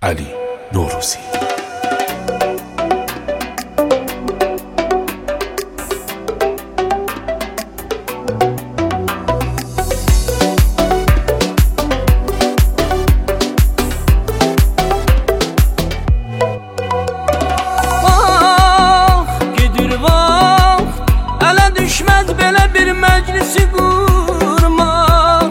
علی نوروزی. Düşməz belə bir məclisi qurmaq.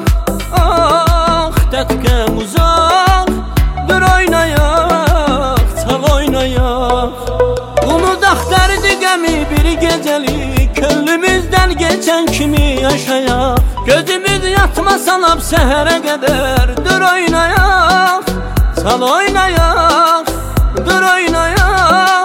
Tətqəm uzaq, dur oynayaq, çal oynayaq. Unudaq dərdi qəmi bir gecəlik, könlümüzdən geçən kimi yaşayaq. Gözümüz yatma salab səhərə qədər, dur oynayaq, çal oynayaq, dur oynayaq.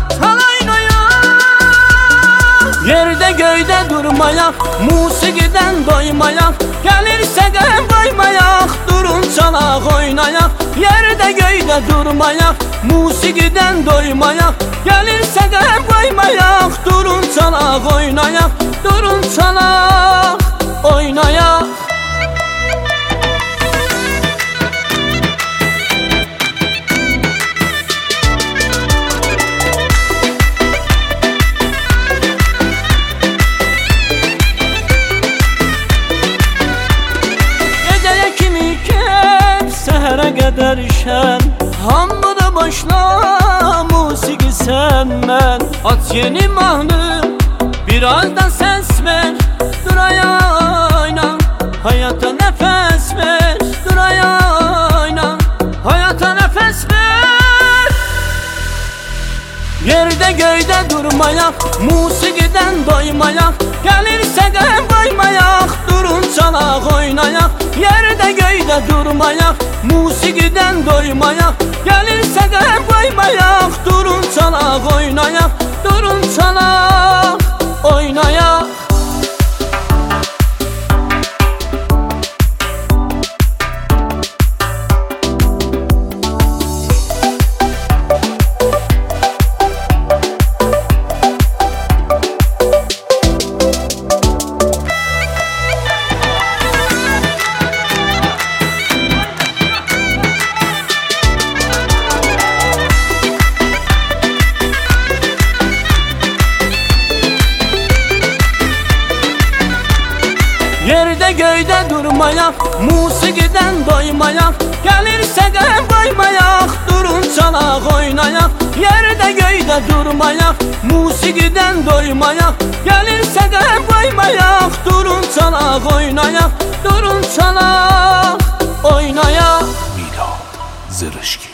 Yerde göyde durmayak, musiqiden doymayak. Gelirse qəm qoymayak, durun çalaq oynayak. Yerde göyde durmayak, musiqiden doymayak. Gelirse qəm qoymayak, durun çalaq oynayak. Durun çalaq oynayak. Qədər şən, hamıda başla musiqi sən mən. Aç yeni mahnı, birazdan səs ver. Dur ayayla, hayata nəfəs ver. Dur ayayla, hayata nəfəs ver. Yerdə göydə durmayak, musiqiden doymayak. Gəlirsə qəm qoymayak, durun çalaq oynayak. Yerde göyde durmayak, musiqiden doymayak. Gelirse qəm qoymayak, durun çalaq oynayak. Durun çalaq oynayak. Yerde göyde durmayak, musiqiden doymayak. Gelirse qəm qoymayak, durun çalaq oynayak. Yerde göyde durmayak, musiqiden doymayak. Gelirse qəm qoymayak, durun çalaq oynayak. Durun çalaq oynayak. میلاد زرشکی.